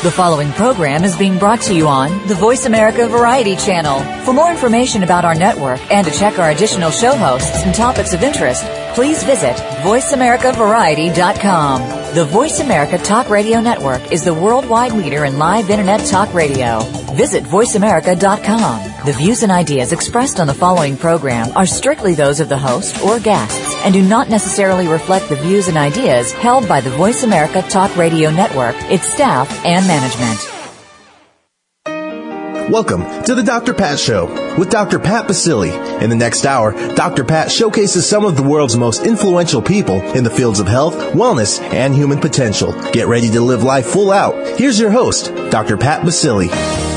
The following program is being brought to you on the Voice America Variety Channel. For more information about our network and to check our additional show hosts and topics of interest, please visit voiceamericavariety.com. The Voice America Talk Radio Network is the worldwide leader in live Internet talk radio. Visit voiceamerica.com. The views and ideas expressed on the following program are strictly those of the host or guests and do not necessarily reflect the views and ideas held by the Voice America Talk Radio Network, its staff, and management. Welcome to the Dr. Pat Show with Dr. Pat Baccili. In the next hour, Dr. Pat showcases some of the world's most influential people in the fields of health, wellness, and human potential. Get ready to live life full out. Here's your host, Dr. Pat Baccili.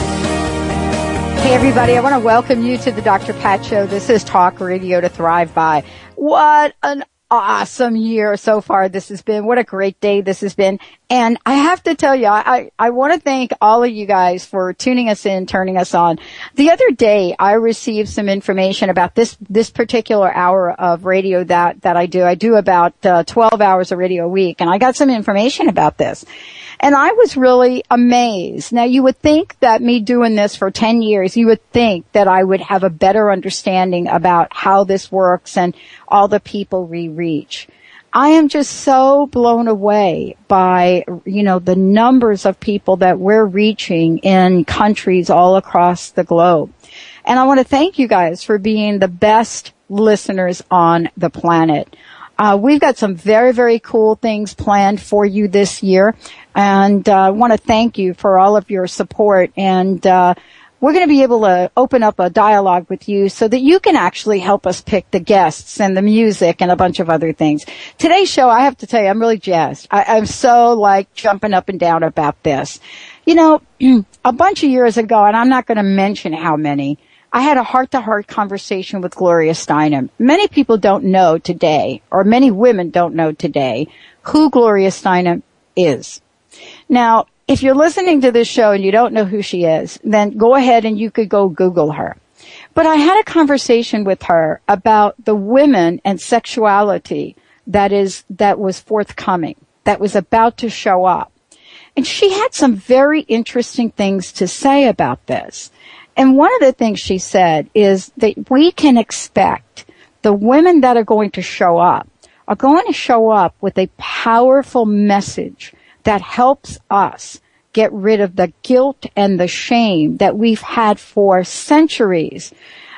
Hey, everybody. I want to welcome you to the Dr. Pat Show. This is Talk Radio to Thrive By. What an awesome year so far this has been. What a great day this has been. And I have to tell you, I want to thank all of you guys for tuning us in, turning us on. The other day, I received some information about this particular hour of radio that I do. I do about 12 hours of radio a week, and I got some information about this. And I was really amazed. Now, you would think that me doing this for 10 years, you would think that I would have a better understanding about how this works and all the people we reach. I am just so blown away by, the numbers of people that we're reaching in countries all across the globe. And I want to thank you guys for being the best listeners on the planet. We've got some very, very cool things planned for you this year. And I want to thank you for all of your support. And we're going to be able to open up a dialogue with you so that you can actually help us pick the guests and the music and a bunch of other things. Today's show, I have to tell you, I'm really jazzed. I'm so jumping up and down about this. A bunch of years ago, and I'm not going to mention how many, I had a heart-to-heart conversation with Gloria Steinem. Many people don't know today, or many women don't know today, who Gloria Steinem is. Now, if you're listening to this show and you don't know who she is, then go ahead and you could go Google her. But I had a conversation with her about the women and sexuality that was forthcoming, that was about to show up. And she had some very interesting things to say about this. And one of the things she said is that we can expect the women that are going to show up with a powerful message that helps us get rid of the guilt and the shame that we've had for centuries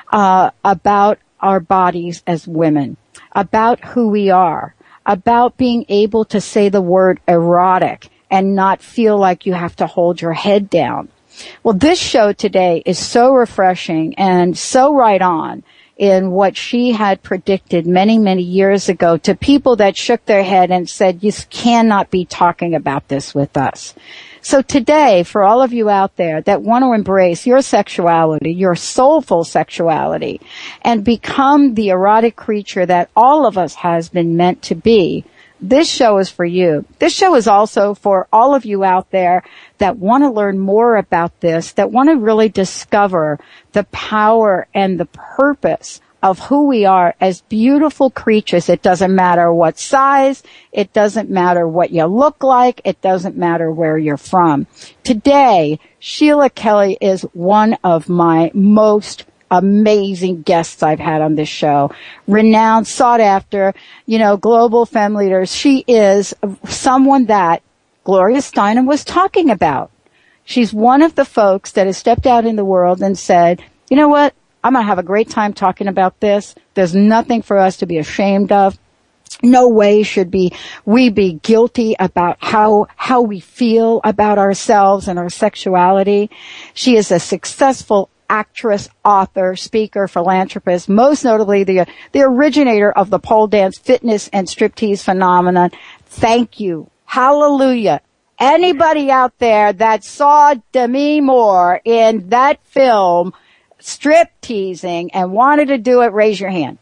about our bodies as women, about who we are, about being able to say the word erotic and not feel like you have to hold your head down. Well, this show today is so refreshing and so right on in what she had predicted many, many years ago to people that shook their head and said, you cannot be talking about this with us. So today, for all of you out there that want to embrace your sexuality, your soulful sexuality, and become the erotic creature that all of us has been meant to be, this show is for you. This show is also for all of you out there that want to learn more about this, that want to really discover the power and the purpose of who we are as beautiful creatures. It doesn't matter what size. It doesn't matter what you look like. It doesn't matter where you're from. Today, Sheila Kelley is one of my most amazing guests I've had on this show. Renowned, sought after, global femme leaders. She is someone that Gloria Steinem was talking about. She's one of the folks that has stepped out in the world and said, you know what? I'm going to have a great time talking about this. There's nothing for us to be ashamed of. No way should we be guilty about how we feel about ourselves and our sexuality. She is a successful actress, author, speaker, philanthropist, most notably the originator of the pole dance, fitness, and striptease phenomenon. Thank you. Hallelujah. Anybody out there that saw Demi Moore in that film, strip teasing, and wanted to do it, raise your hand.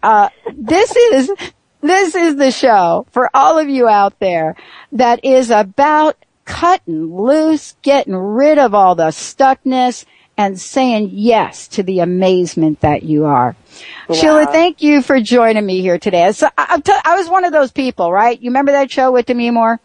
This is the show for all of you out there that is about cutting loose, getting rid of all the stuckness, and saying yes to the amazement that you are. Wow. Sheila, thank you for joining me here today. So I was one of those people, right? You remember that show with Demi Moore?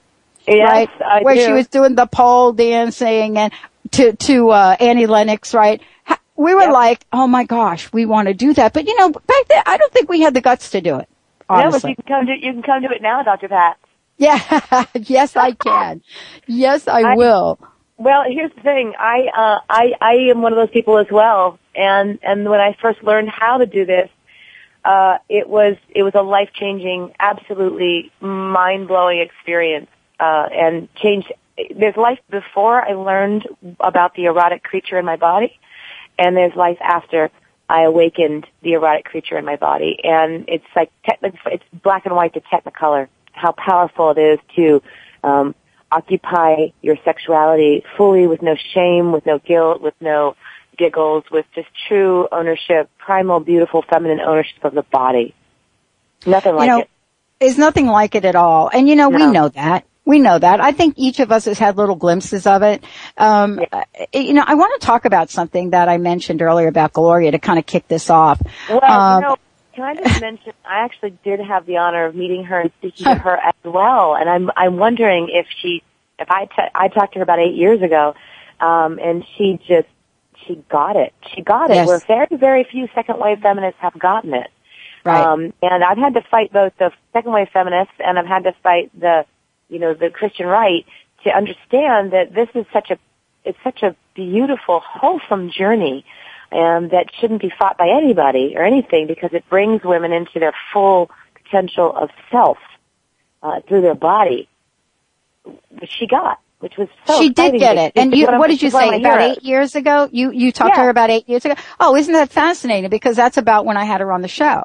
Yes, right? Where she was doing the pole dancing and to Annie Lennox, right? We were like, oh my gosh, we want to do that. But back then, I don't think we had the guts to do it. Honestly. No, but you can come do it now, Dr. Pat. Yeah. Yes, I can. Yes, I will. Well, here's the thing. I am one of those people as well. And when I first learned how to do this, it was a life-changing, absolutely mind-blowing experience, and changed. There's life before I learned about the erotic creature in my body, and there's life after I awakened the erotic creature in my body. And it's like, it's black and white to technicolor, how powerful it is to, occupy your sexuality fully with no shame, with no guilt, with no giggles, with just true ownership, primal, beautiful, feminine ownership of the body. Nothing like it. There's nothing like it at all. And we know that. We know that. I think each of us has had little glimpses of it. I want to talk about something that I mentioned earlier about Gloria to kind of kick this off. Well, can I just mention, I actually did have the honor of meeting her and speaking to her as well. And I'm wondering if I talked to her about 8 years ago, and she got it. She got it. Yes. Where very, very few second wave feminists have gotten it. Right. And I've had to fight both the second wave feminists and I've had to fight the Christian right to understand that this is it's such a beautiful, wholesome journey, and that shouldn't be fought by anybody or anything, because it brings women into their full potential of self, through their body, which she got. Which was so she did get it. And what did you say, about 8 years ago? You talked to her about 8 years ago? Oh, isn't that fascinating? Because that's about when I had her on the show.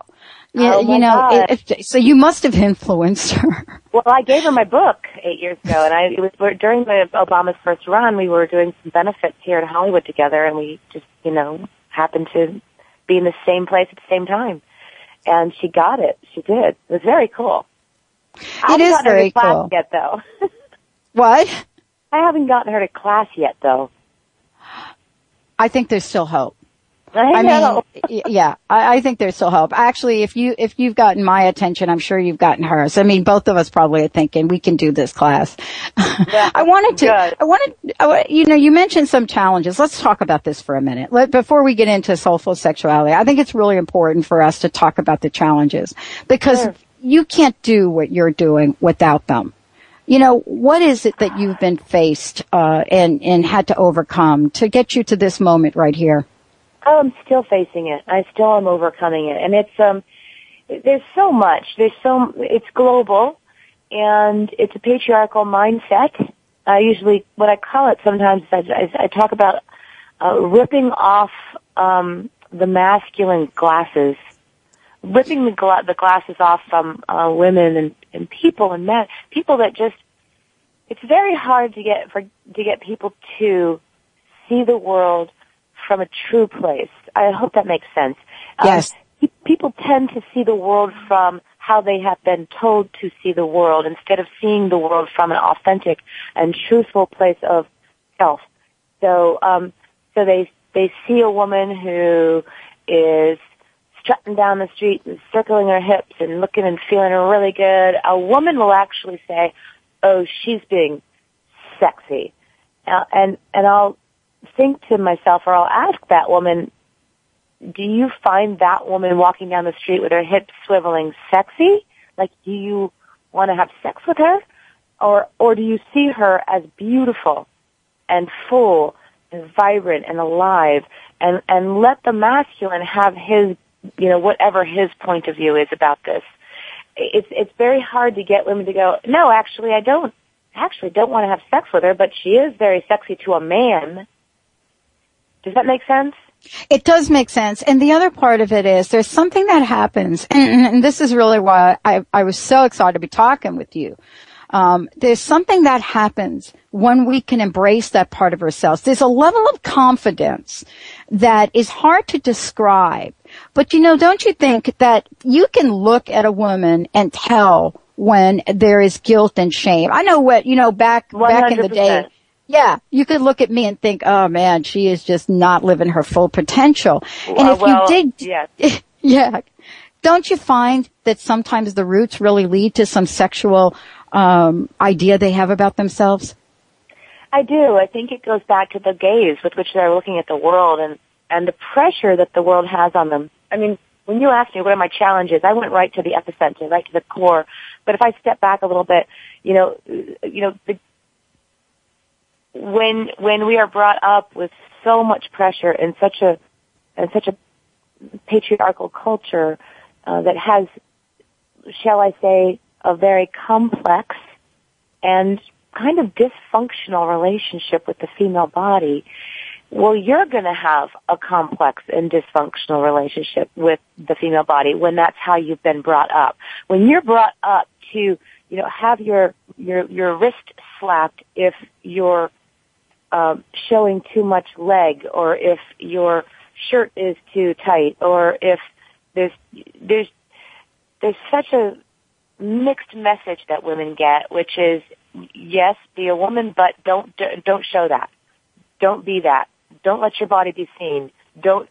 So you must have influenced her. Well, I gave her my book 8 years ago, and it was during Obama's first run. We were doing some benefits here in Hollywood together, and we just, happened to be in the same place at the same time. And she got it. She did. It was very cool. It is very cool. Yet, though. What? I haven't gotten her to class yet, though. I think there's still hope. I know. mean, yeah, I think there's still hope. Actually, if you've gotten my attention, I'm sure you've gotten hers. I mean, both of us probably are thinking we can do this class. Yeah, you mentioned some challenges. Let's talk about this for a minute. Before we get into soulful sexuality, I think it's really important for us to talk about the challenges, because you can't do what you're doing without them. What is it that you've been faced, and had to overcome to get you to this moment right here? I'm still facing it. I still am overcoming it. And there's so much. It's global, and it's a patriarchal mindset. What I call it sometimes, I talk about, ripping off, the masculine glasses, ripping the glasses off from, women and people and men, people that just, it's very hard to get people to see the world from a true place. I hope that makes sense. Yes. People tend to see the world from how they have been told to see the world, instead of seeing the world from an authentic and truthful place of self. So they see a woman who is strutting down the street and circling her hips and looking and feeling really good. A woman will actually say, "Oh, she's being sexy," and I'll think to myself, or I'll ask that woman, do you find that woman walking down the street with her hips swiveling sexy? Like, do you want to have sex with her? Or do you see her as beautiful and full and vibrant and alive, and let the masculine have his, whatever his point of view is about this? It's very hard to get women to go, no, actually, I don't want to have sex with her, but she is very sexy to a man. Does that make sense? It does make sense. And the other part of it is there's something that happens, and this is really why I was so excited to be talking with you. There's something that happens when we can embrace that part of ourselves. There's a level of confidence that is hard to describe. But don't you think that you can look at a woman and tell when there is guilt and shame? I know back 100%. In the day. Yeah, you could look at me and think, oh man, she is just not living her full potential. And if you dig, yes. Yeah, don't you find that sometimes the roots really lead to some sexual idea they have about themselves? I do. I think it goes back to the gaze with which they're looking at the world and the pressure that the world has on them. I mean, when you asked me what are my challenges, I went right to the epicenter, right to the core. But if I step back a little bit, when we are brought up with so much pressure in such a patriarchal culture that has, shall I say, a very complex and kind of dysfunctional relationship with the female body, well, you're going to have a complex and dysfunctional relationship with the female body when that's how you've been brought up. When you're brought up to, have your wrist slapped if you're showing too much leg, or if your shirt is too tight, or if there's such a mixed message that women get, which is, yes, be a woman, but don't show that. Don't be that. Don't let your body be seen. Don't.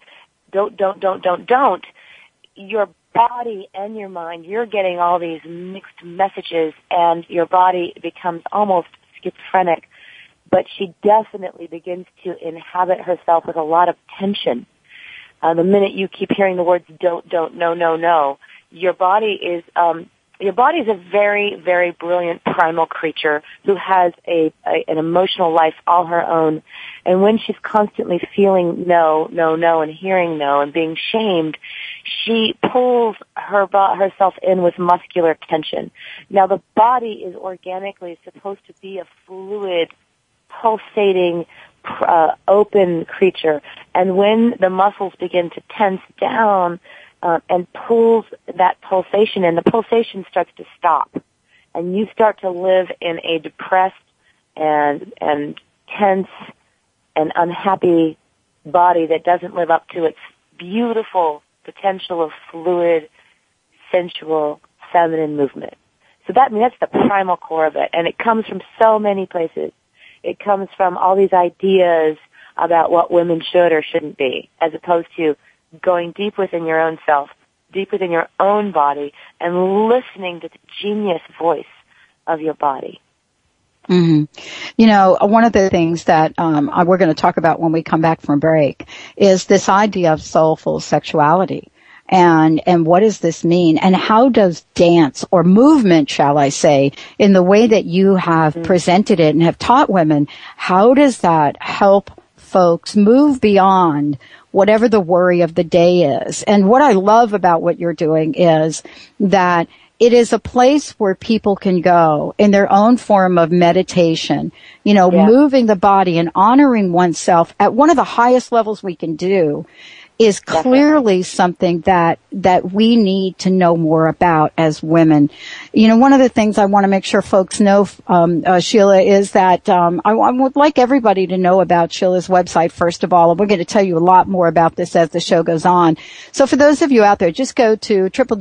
Your body and your mind, you're getting all these mixed messages, and your body becomes almost schizophrenic. But she definitely begins to inhabit herself with a lot of tension. The minute you keep hearing the words don't, no, your body is a very, very brilliant primal creature who has an emotional life all her own. And when she's constantly feeling no, and hearing no, and being shamed, she pulls herself in with muscular tension. Now, the body is organically supposed to be a fluid, pulsating, open creature. And when the muscles begin to tense down, and pulls that pulsation in, the pulsation starts to stop. And you start to live in a depressed and tense and unhappy body that doesn't live up to its beautiful potential of fluid, sensual, feminine movement. So that's the primal core of it. And it comes from so many places. It comes from all these ideas about what women should or shouldn't be, as opposed to going deep within your own self, deep within your own body, and listening to the genius voice of your body. Mm-hmm. One of the things that we're going to talk about when we come back from break is this idea of soulful sexuality. And what does this mean? And how does dance or movement, shall I say, in the way that you have presented it and have taught women, how does that help folks move beyond whatever the worry of the day is? And what I love about what you're doing is that it is a place where people can go in their own form of meditation, moving the body and honoring oneself at one of the highest levels we can do is clearly something that we need to know more about as women. One of the things I want to make sure folks know, Sheila, is that I would like everybody to know about Sheila's website, first of all, and we're going to tell you a lot more about this as the show goes on. So for those of you out there, just go to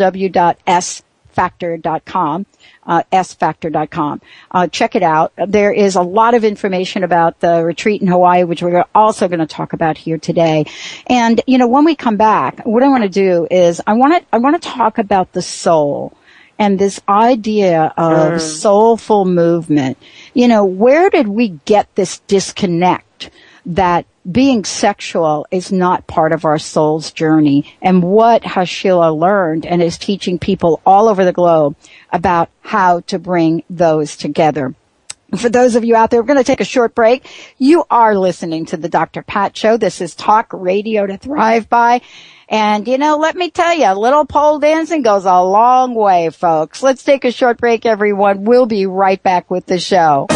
www.sfactor.com. sfactor.com. Check it out. There is a lot of information about the retreat in Hawaii, which we're also going to talk about here today. And, when we come back, what I want to do is I want to talk about the soul and this idea of soulful movement. Where did we get this disconnect that being sexual is not part of our soul's journey? And what has Sheila learned and is teaching people all over the globe about how to bring those together? For those of you out there, we're going to take a short break. You are listening to the Dr. Pat Show. This is Talk Radio to Thrive By. And, let me tell you, a little pole dancing goes a long way, folks. Let's take a short break, everyone. We'll be right back with the show.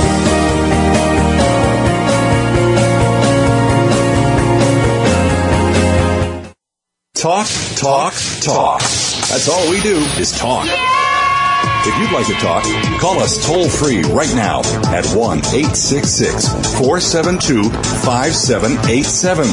Talk. That's all we do is talk. Yeah! If you'd like to talk, call us toll-free right now at 1-866-472-5787.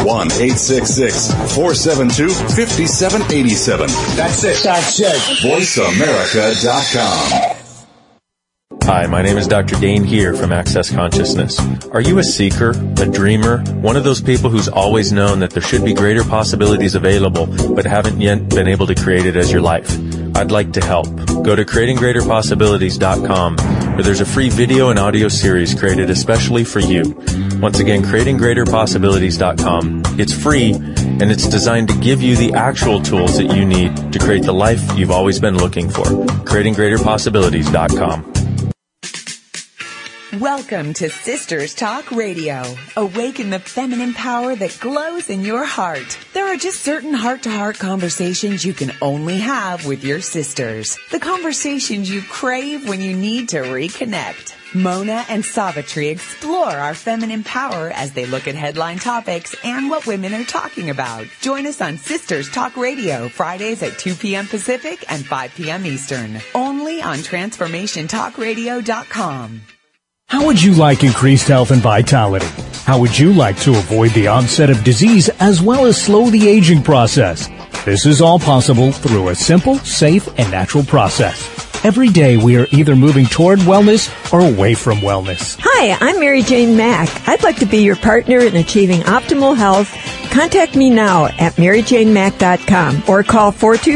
1-866-472-5787. That's it. VoiceAmerica.com. Hi, my name is Dr. Dane here from Access Consciousness. Are you a seeker, a dreamer, one of those people who's always known that there should be greater possibilities available but haven't yet been able to create it as your life? I'd like to help. Go to creatinggreaterpossibilities.com, where there's a free video and audio series created especially for you. Once again, creatinggreaterpossibilities.com. It's free, and it's designed to give you the actual tools that you need to create the life you've always been looking for. creatinggreaterpossibilities.com. Welcome to Sisters Talk Radio. Awaken the feminine power that glows in your heart. There are just certain heart-to-heart conversations you can only have with your sisters. The conversations you crave when you need to reconnect. Mona and Savitri explore our feminine power as they look at headline topics and what women are talking about. Join us on Sisters Talk Radio, Fridays at 2 p.m. Pacific and 5 p.m. Eastern. Only on TransformationTalkRadio.com. How would you like increased health and vitality? How would you like to avoid the onset of disease as well as slow the aging process? This is all possible through a simple, safe, and natural process. Every day we are either moving toward wellness or away from wellness. Hi, I'm Mary Jane Mack. I'd like to be your partner in achieving optimal health. Contact me now at MaryJaneMack.com or call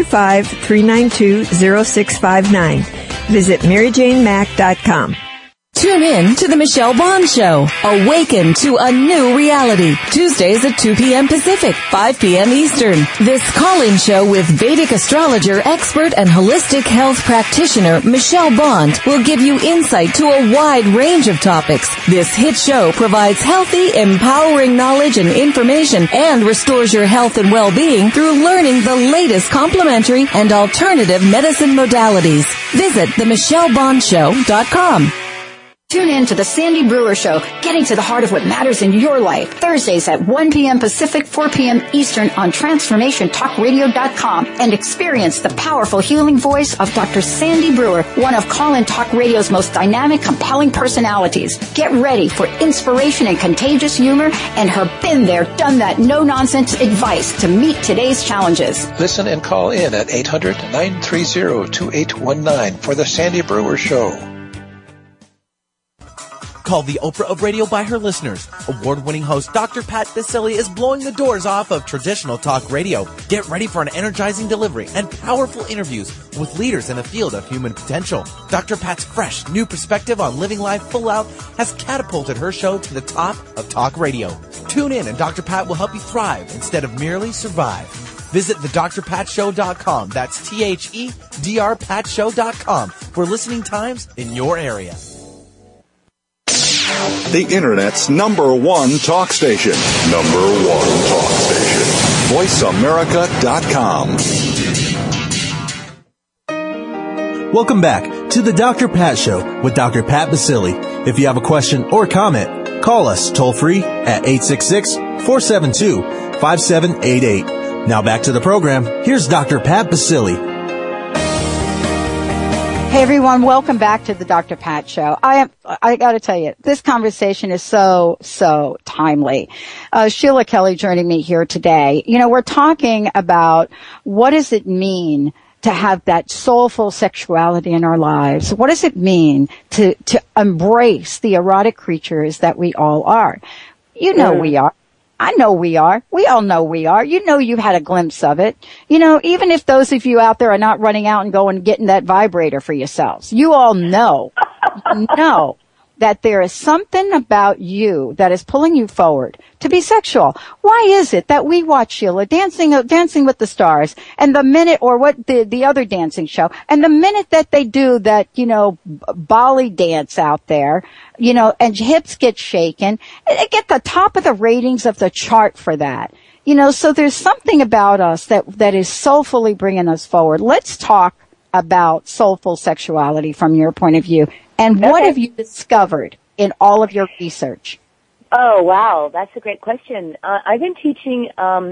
425-392-0659. Visit MaryJaneMack.com. Tune in to The Michelle Bond Show. Awaken to a new reality. Tuesdays at 2 p.m. Pacific, 5 p.m. Eastern. This call-in show with Vedic astrologer, expert, and holistic health practitioner Michelle Bond will give you insight to a wide range of topics. This hit show provides healthy, empowering knowledge and information and restores your health and well-being through learning the latest complementary and alternative medicine modalities. Visit themichellebondshow.com. Tune in to the Sandy Brewer Show, getting to the heart of what matters in your life. Thursdays at 1 p.m. Pacific, 4 p.m. Eastern on TransformationTalkRadio.com, and experience the powerful healing voice of Dr. Sandy Brewer, one of Call-In Talk Radio's most dynamic, compelling personalities. Get ready for inspiration and contagious humor and her been there, done that, no-nonsense advice to meet today's challenges. Listen and call in at 800-930-2819 for the Sandy Brewer Show. Called the Oprah of radio by her listeners, award-winning host Dr. Pat Baccili is blowing the doors off of traditional talk radio. Get ready for an energizing delivery and powerful interviews with leaders in the field of human potential. Dr. Pat's fresh, new perspective on living life full out has catapulted her show to the top of talk radio. Tune in and Dr. Pat will help you thrive instead of merely survive. Visit thedrpatshow.com. That's THEDRPatshow.com for listening times in your area. The Internet's #1 talk station. #1 talk station. VoiceAmerica.com. Welcome back to the Dr. Pat Show with Dr. Pat Baccili. If you have a question or comment, call us toll free at 866-472-5788. Now back to the program. Here's Dr. Pat Baccili. Hey everyone, welcome back to the Dr. Pat Show. I gotta tell you, this conversation is so timely. Sheila Kelly joining me here today. You know, we're talking about what does it mean to have that soulful sexuality in our lives? What does it mean to embrace the erotic creatures that we all are? You know we are. I know we are. We all know we are. You know you've had a glimpse of it. You know, even if those of you out there are not running out and going and getting that vibrator for yourselves, you all know that there is something about you that is pulling you forward to be sexual. Why is it that we watch Sheila Dancing with the Stars and the minute, or what the other dancing show, and the minute that they do that, you know, Bali dance out there, you know, and hips get shaken, and they get the top of the ratings of the chart for that. You know, so there's something about us that is soulfully bringing us forward. Let's talk about soulful sexuality from your point of view. And what have you discovered in all of your research? Oh, wow. That's a great question. I've been teaching,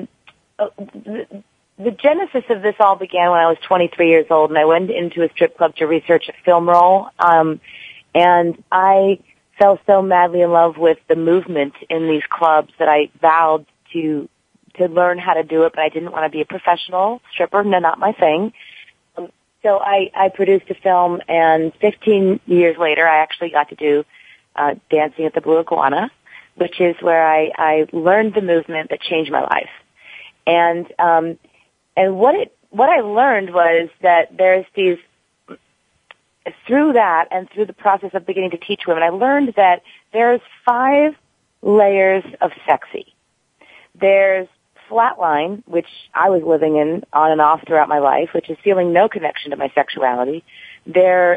the genesis of this all began when I was 23 years old, and I went into a strip club to research a film role. And I fell so madly in love with the movement in these clubs that I vowed to learn how to do it, but I didn't want to be a professional stripper. No, not my thing. So I produced a film, and 15 years later, I actually got to do Dancing at the Blue Iguana, which is where I learned the movement that changed my life. And what it what I learned was that there's these, through that and through the process of beginning to teach women, I learned that there's 5 layers of sexy. There's flatline, which I was living in on and off throughout my life, which is feeling no connection to my sexuality. There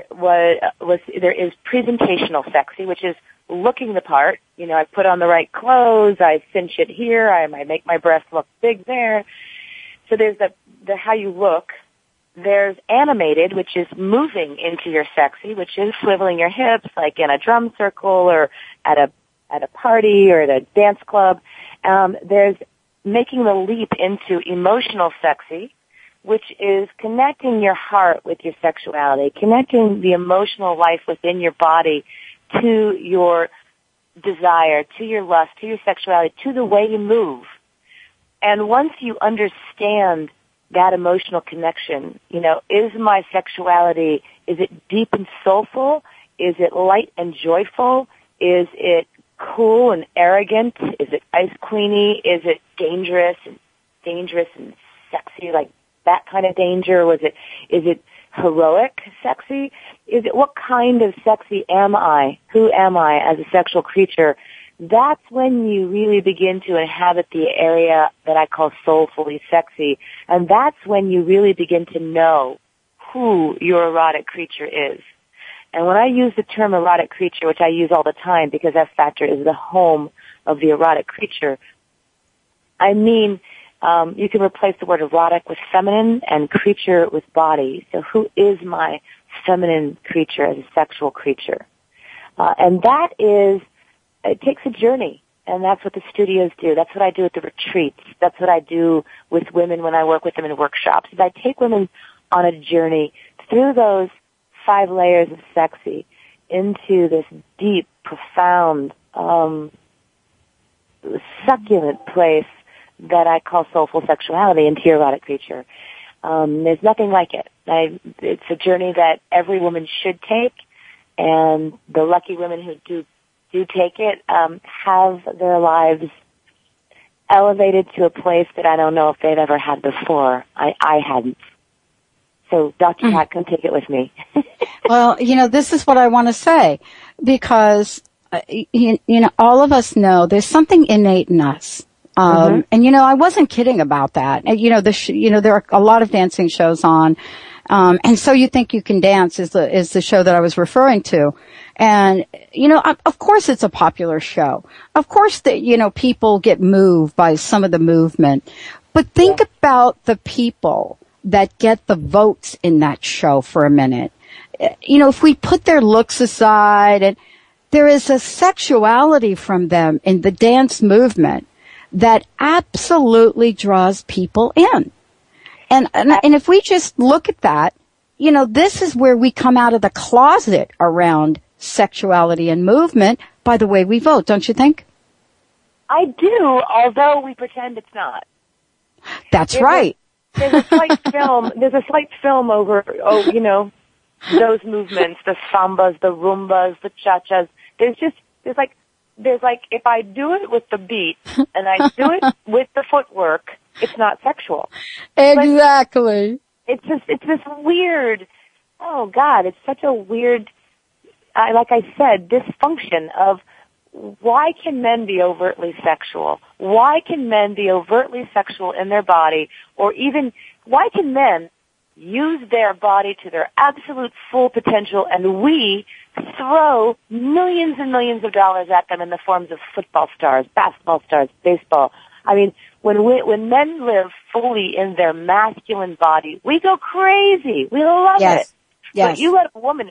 is presentational sexy, which is looking the part. You know, I put on the right clothes, I cinch it here, I make my breasts look big there. So there's the how you look. There's animated, which is moving into your sexy, which is swiveling your hips like in a drum circle or at a party or at a dance club. There's making the leap into emotional sexy, which is connecting your heart with your sexuality, connecting the emotional life within your body to your desire, to your lust, to your sexuality, to the way you move. And once you understand that emotional connection, you know, is my sexuality, is it deep and soulful? Is it light and joyful? Is it cool and arrogant? Is it ice queeny? Is it dangerous and sexy, like that kind of danger? Is it heroic sexy? Is it, what kind of sexy am I? Who am I as a sexual creature? That's when you really begin to inhabit the area that I call soulfully sexy. And that's when you really begin to know who your erotic creature is. And when I use the term erotic creature, which I use all the time because F Factor is the home of the erotic creature, I mean, you can replace the word erotic with feminine and creature with body. So who is my feminine creature as a sexual creature? And that is, it takes a journey. And that's what the studios do. That's what I do at the retreats. That's what I do with women when I work with them in workshops. Is I take women on a journey through those 5 layers of sexy into this deep, profound, succulent place that I call soulful sexuality into your erotic creature. There's nothing like it. It's a journey that every woman should take, and the lucky women who do take it have their lives elevated to a place that I don't know if they've ever had before. I hadn't. So Dr. Pat, come take it with me. Well, you know, this is what I want to say, because, you know, all of us know there's something innate in us. And, you know, I wasn't kidding about that. You know, there are a lot of dancing shows on. And So You Think You Can Dance is the show that I was referring to. And, you know, of course it's a popular show. Of course that, you know, people get moved by some of the movement. But think about the people that get the votes in that show for a minute. You know, if we put their looks aside, and there is a sexuality from them in the dance movement that absolutely draws people in. And if we just look at that, you know, this is where we come out of the closet around sexuality and movement by the way we vote, don't you think? I do, although we pretend it's not. That's right. There's a slight film over, you know, those movements, the sambas, the rumbas, the cha-chas. There's like, if I do it with the beat and I do it with the footwork, it's not sexual. Exactly. It's this weird, oh God, it's such a weird, like I said, dysfunction of why can men be overtly sexual? Why can men be overtly sexual in their body? Or even, why can men use their body to their absolute full potential and we throw millions and millions of dollars at them in the forms of football stars, basketball stars, baseball? I mean, when men live fully in their masculine body, we go crazy. We love it. Yes. But you let a woman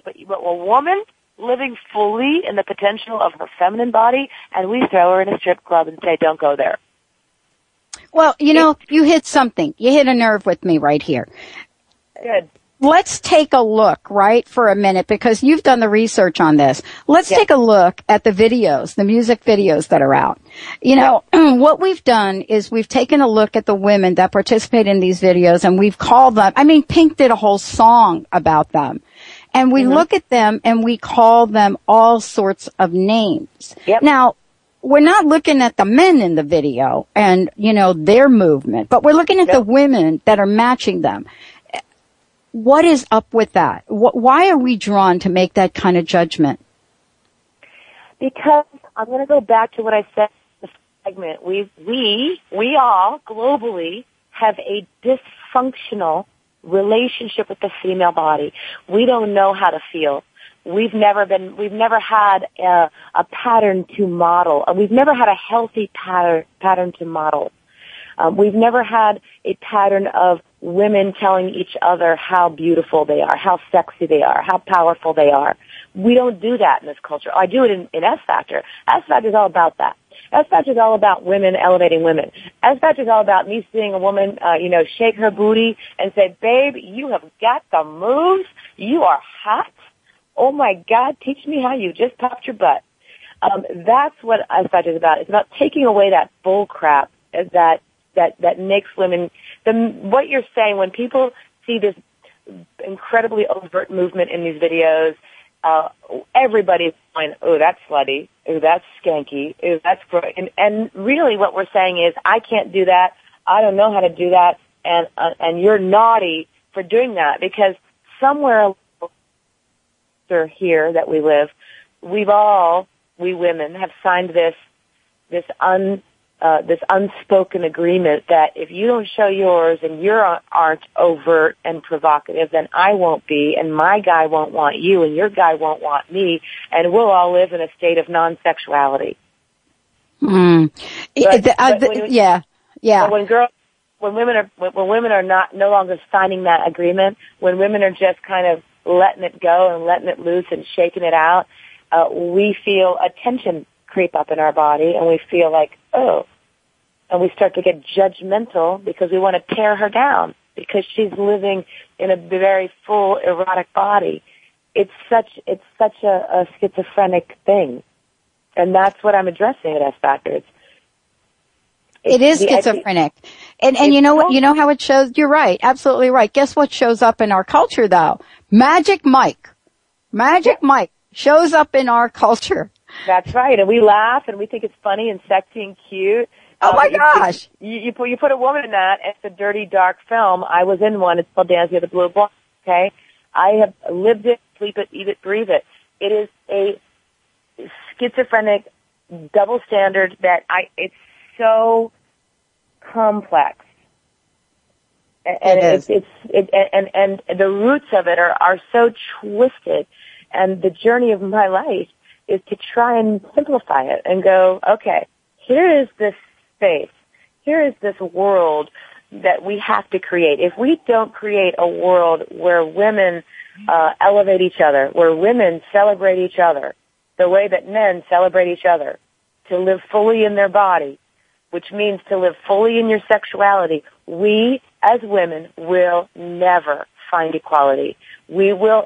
living fully in the potential of her feminine body, and we throw her in a strip club and say, don't go there. Well, you know, you hit something. You hit a nerve with me right here. Good. Let's take a look, right, for a minute, because you've done the research on this. Let's take a look at the videos, the music videos that are out. You know, what we've done is we've taken a look at the women that participate in these videos, and we've called them, I mean, Pink did a whole song about them. And we look at them and we call them all sorts of names. Yep. Now, we're not looking at the men in the video and, their movement, but we're looking at the women that are matching them. What is up with that? Why are we drawn to make that kind of judgment? Because I'm going to go back to what I said in the segment. We all globally have a dysfunctional relationship with the female body. We don't know how to feel. We've never had a pattern to model. We've never had a healthy pattern to model. We've never had a pattern of women telling each other how beautiful they are, how sexy they are, how powerful they are. We don't do that in this culture. I do it in S Factor. S Factor is all about that. S Factor is all about women elevating women. S Factor is all about me seeing a woman, shake her booty and say, babe, you have got the moves. You are hot. Oh my God, teach me how you just popped your butt. That's what S Factor is about. It's about taking away that bull crap that makes women, what you're saying, when people see this incredibly overt movement in these videos, everybody's going, oh, that's slutty, oh, that's skanky, oh, that's gross. And really what we're saying is, I can't do that, I don't know how to do that, and you're naughty for doing that, because somewhere here that we live, we women have signed this unspoken agreement that if you don't show yours and you aren't overt and provocative, then I won't be, and my guy won't want you, and your guy won't want me, and we'll all live in a state of non-sexuality. Yeah. When women are no longer signing that agreement, when women are just kind of letting it go and letting it loose and shaking it out, we feel a tension creep up in our body, and we feel like, oh, and we start to get judgmental because we want to tear her down because she's living in a very full erotic body. It's such a schizophrenic thing, and that's what I'm addressing at S Factor. It is schizophrenic. And you know what? You know how it shows? You're right. Absolutely right. Guess what shows up in our culture, though? Magic Mike. Mike shows up in our culture. That's right. And we laugh and we think it's funny and sexy and cute. Oh my gosh. You put a woman in that. It's a dirty, dark film. I was in one. It's called Dancing with the Blue Boy. Okay. I have lived it, sleep it, eat it, breathe it. It is a schizophrenic double standard that it's so complex, and and the roots of it are so twisted. And the journey of my life is to try and simplify it and go, okay, here is this space, here is this world that we have to create. If we don't create a world where women elevate each other, where women celebrate each other the way that men celebrate each other, to live fully in their body, which means to live fully in your sexuality, we as women will never find equality. We will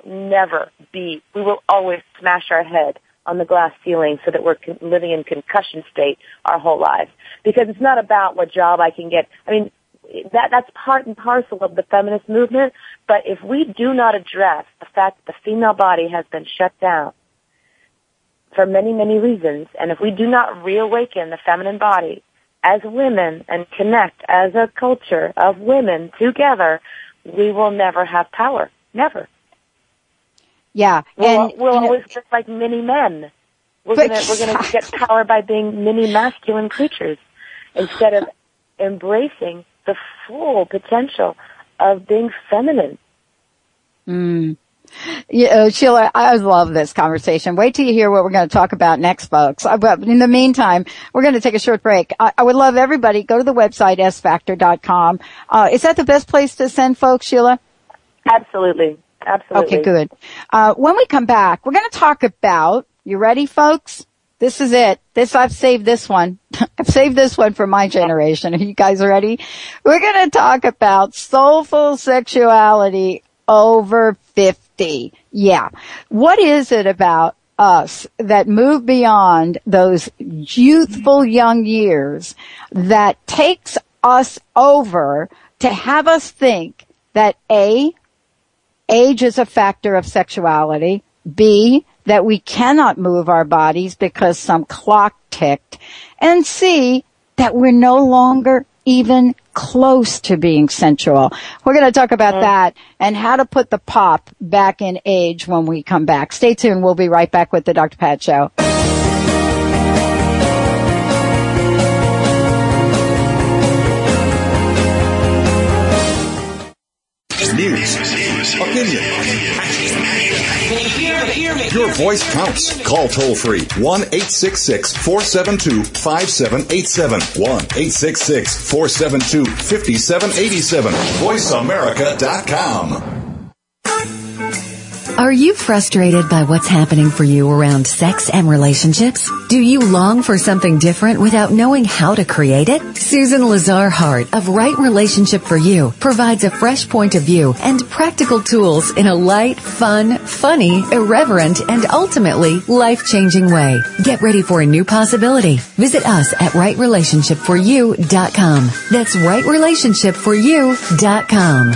always smash our head on the glass ceiling so that we're living in concussion state our whole lives. Because it's not about what job I can get. I mean, that's part and parcel of the feminist movement, but if we do not address the fact that the female body has been shut down for many, many reasons, and if we do not reawaken the feminine body as women and connect as a culture of women together, we will never have power. Never. Yeah. We'll always just like mini men. We're gonna get power by being mini masculine creatures instead of embracing the full potential of being feminine. Sheila, I love this conversation. Wait till you hear what we're going to talk about next, folks. But in the meantime, we're going to take a short break. I would love everybody, go to the website, sfactor.com. Is that the best place to send folks, Sheila? Absolutely. Okay, good. When we come back, we're going to talk about, you ready, folks? This is it. I've saved this one. I've saved this one for my generation. Are you guys ready? We're going to talk about soulful sexuality over 50. Yeah. What is it about us that move beyond those youthful young years that takes us over to have us think that A, age is a factor of sexuality, B, that we cannot move our bodies because some clock ticked, and C, that we're no longer even close to being sensual. We're going to talk about that and how to put the pop back in age when we come back. Stay tuned. We'll be right back with the Dr. Pat Show. News, opinion. Your voice counts. Call toll-free 1-866-472-5787. 1-866-472-5787. VoiceAmerica.com. Are you frustrated by what's happening for you around sex and relationships? Do you long for something different without knowing how to create it? Susan Lazar-Hart of Right Relationship for You provides a fresh point of view and practical tools in a light, fun, funny, irreverent, and ultimately life-changing way. Get ready for a new possibility. Visit us at rightrelationshipforyou.com. That's rightrelationshipforyou.com.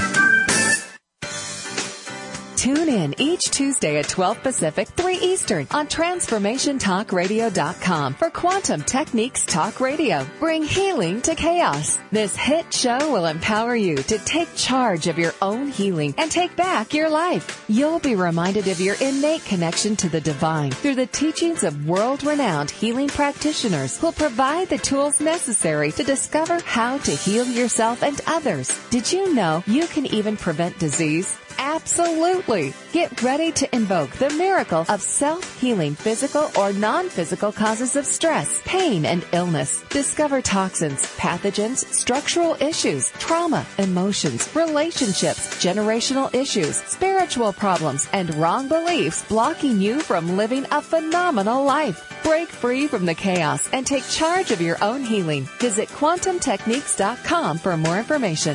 Tune in each Tuesday at 12 Pacific, 3 Eastern on TransformationTalkRadio.com for Quantum Techniques Talk Radio. Bring healing to chaos. This hit show will empower you to take charge of your own healing and take back your life. You'll be reminded of your innate connection to the divine through the teachings of world-renowned healing practitioners who'll provide the tools necessary to discover how to heal yourself and others. Did you know you can even prevent disease? Absolutely. Get ready to invoke the miracle of self-healing physical or non-physical causes of stress, pain, and illness. Discover toxins, pathogens, structural issues, trauma, emotions, relationships, generational issues, spiritual problems, and wrong beliefs blocking you from living a phenomenal life. Break free from the chaos and take charge of your own healing. Visit quantumtechniques.com for more information.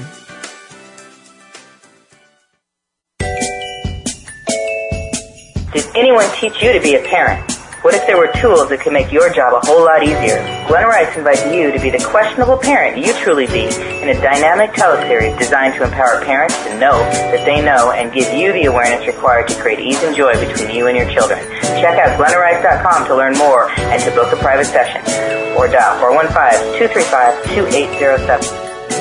Did anyone teach you to be a parent? What if there were tools that could make your job a whole lot easier? Glenn Rice invites you to be the questionable parent you truly be in a dynamic teleseries designed to empower parents to know that they know and give you the awareness required to create ease and joy between you and your children. Check out GlenNRice.com to learn more and to book a private session. Or dial 415-235-2807.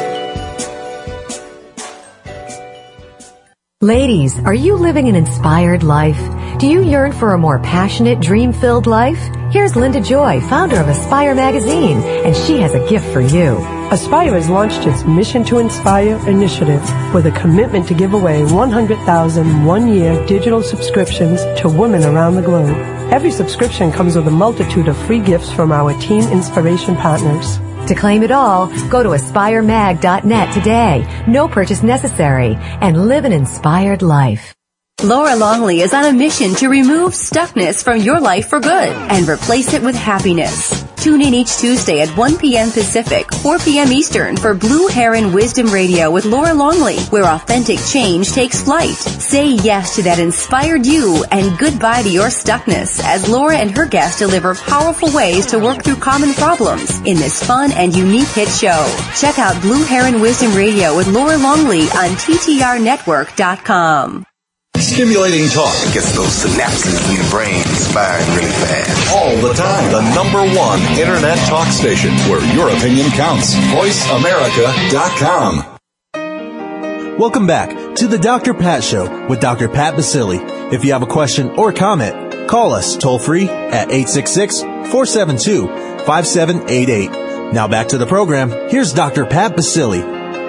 Ladies, are you living an inspired life? Do you yearn for a more passionate, dream-filled life? Here's Linda Joy, founder of Aspire Magazine, and she has a gift for you. Aspire has launched its Mission to Inspire initiative with a commitment to give away 100,000 one-year digital subscriptions to women around the globe. Every subscription comes with a multitude of free gifts from our Teen Inspiration partners. To claim it all, go to aspiremag.net today. No purchase necessary, and live an inspired life. Laura Longley is on a mission to remove stuckness from your life for good and replace it with happiness. Tune in each Tuesday at 1 p.m. Pacific, 4 p.m. Eastern for Blue Heron Wisdom Radio with Laura Longley, where authentic change takes flight. Say yes to that inspired you and goodbye to your stuckness as Laura and her guests deliver powerful ways to work through common problems in this fun and unique hit show. Check out Blue Heron Wisdom Radio with Laura Longley on TTRnetwork.com. Stimulating talk. It gets those synapses in the brain firing really fast. All the time. The #1 Internet talk station where your opinion counts. VoiceAmerica.com. Welcome back to the Dr. Pat Show with Dr. Pat Basile. If you have a question or comment, call us toll free at 866-472-5788. Now back to the program. Here's Dr. Pat Basile.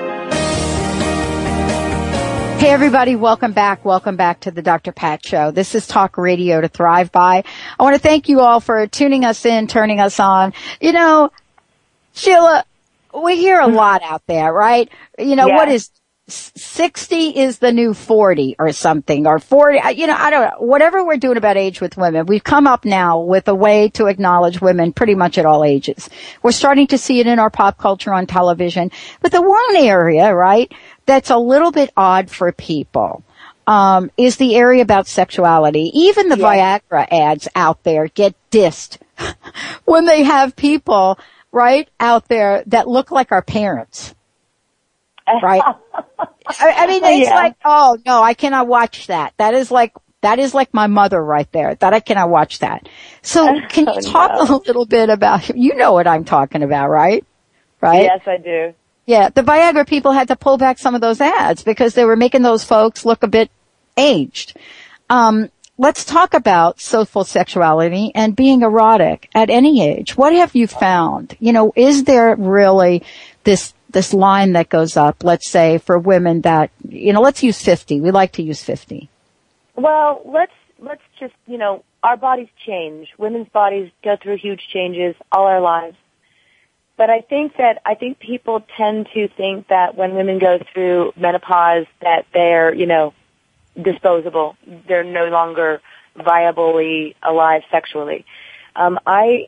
Hey everybody, welcome back to the Dr. Pat Show. This is Talk Radio to Thrive By. I want to thank you all for tuning us in, turning us on. You know, Sheila, we hear a lot out there, right? You know, what is 60 is the new 40 or something, or 40, you know, I don't know, whatever we're doing about age with women, we've come up now with a way to acknowledge women pretty much at all ages. We're starting to see it in our pop culture on television. But the one area, right, that's a little bit odd for people, is the area about sexuality. Even the Viagra ads out there get dissed when they have people, right, out there that look like our parents. Right? I mean, it's like, oh, no, I cannot watch that. That That is like my mother right there. That I cannot watch that. So can you talk a little bit about, you know what I'm talking about, right? Right? Yes, I do. Yeah, the Viagra people had to pull back some of those ads because they were making those folks look a bit aged. Let's talk about soulful sexuality and being erotic at any age. What have you found? You know, is there really this line that goes up, let's say, for women that, you know, let's use 50. We like to use 50. Well, let's just, you know, our bodies change. Women's bodies go through huge changes all our lives. But I think people tend to think that when women go through menopause that they're, you know, disposable. They're no longer viably alive sexually. I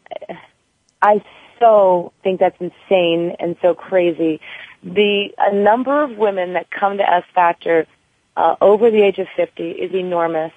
so think that's insane and so crazy. The number of women that come to S Factor over the age of 50 is enormous.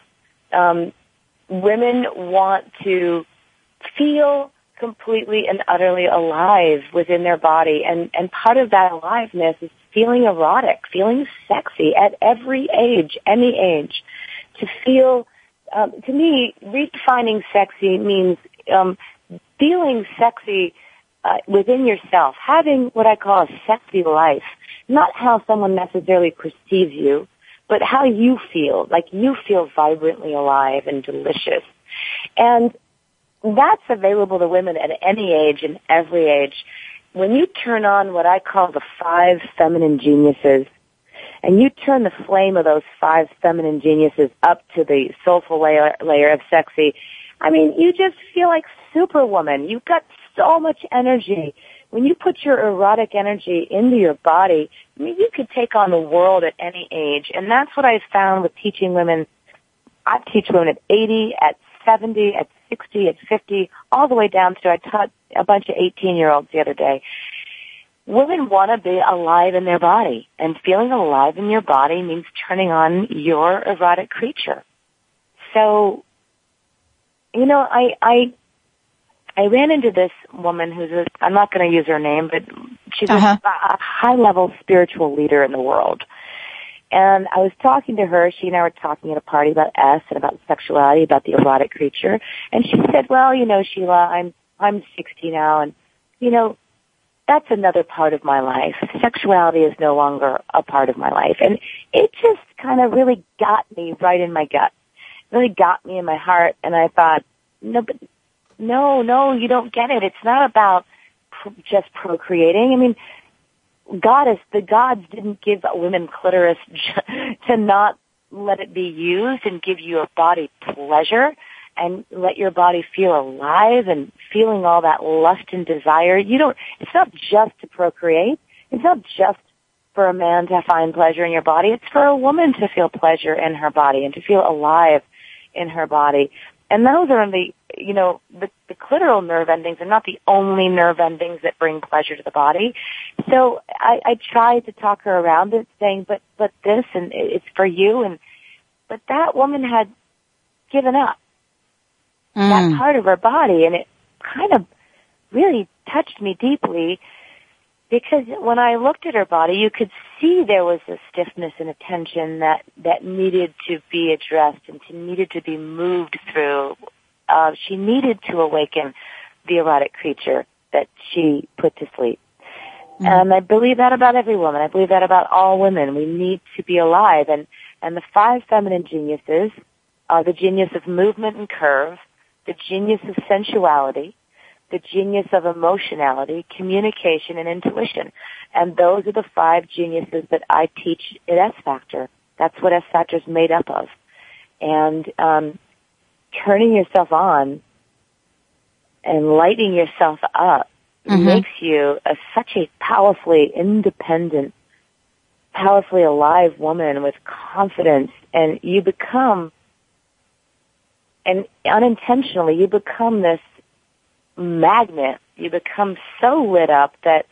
Women want to feel completely and utterly alive within their body, and part of that aliveness is feeling erotic, feeling sexy at every age, any age. To feel, to me, redefining sexy means feeling sexy within yourself, having what I call a sexy life, not how someone necessarily perceives you, but how you feel, like you feel vibrantly alive and delicious. And that's available to women at any age and every age. When you turn on what I call the 5 feminine geniuses, and you turn the flame of those 5 feminine geniuses up to the soulful layer of sexy, I mean, you just feel like Superwoman. You've got so much energy. When you put your erotic energy into your body, I mean, you could take on the world at any age. And that's what I've found with teaching women. I teach women at 80, at 70, at 60, at 50, all the way down to, I taught a bunch of 18-year-olds the other day. Women want to be alive in their body, and feeling alive in your body means turning on your erotic creature. So, you know, I ran into this woman who's I'm not going to use her name, but she's a high-level spiritual leader in the world. And I was talking to her. She and I were talking at a party about S and about sexuality, about the erotic creature. And she said, well, you know, Sheila, I'm 60 now, and, you know, that's another part of my life. Sexuality is no longer a part of my life. And it just kind of really got me right in my gut. It really got me in my heart. And I thought, no, you don't get it. It's not about just procreating. I mean, the gods didn't give women clitoris to not let it be used and give you a body pleasure and let your body feel alive and feeling all that lust and desire. It's not just to procreate. It's not just for a man to find pleasure in your body. It's for a woman to feel pleasure in her body and to feel alive in her body. And those are the clitoral nerve endings are not the only nerve endings that bring pleasure to the body. So I tried to talk her around it, saying, but this, and it's for you. But that woman had given up that part of her body, and it kind of really touched me deeply, because when I looked at her body, you could see there was a stiffness and a tension that needed to be addressed and needed to be moved through. She needed to awaken the erotic creature that she put to sleep. And I believe that about every woman. I believe that about all women. We need to be alive. And the 5 feminine geniuses are the genius of movement and curve, the genius of sensuality, the genius of emotionality, communication, and intuition. And those are the 5 geniuses that I teach at S Factor. That's what S Factor is made up of. And turning yourself on and lighting yourself up makes you such a powerfully independent, powerfully alive woman with confidence. And you become, and unintentionally, you become this magnet. You become so lit up that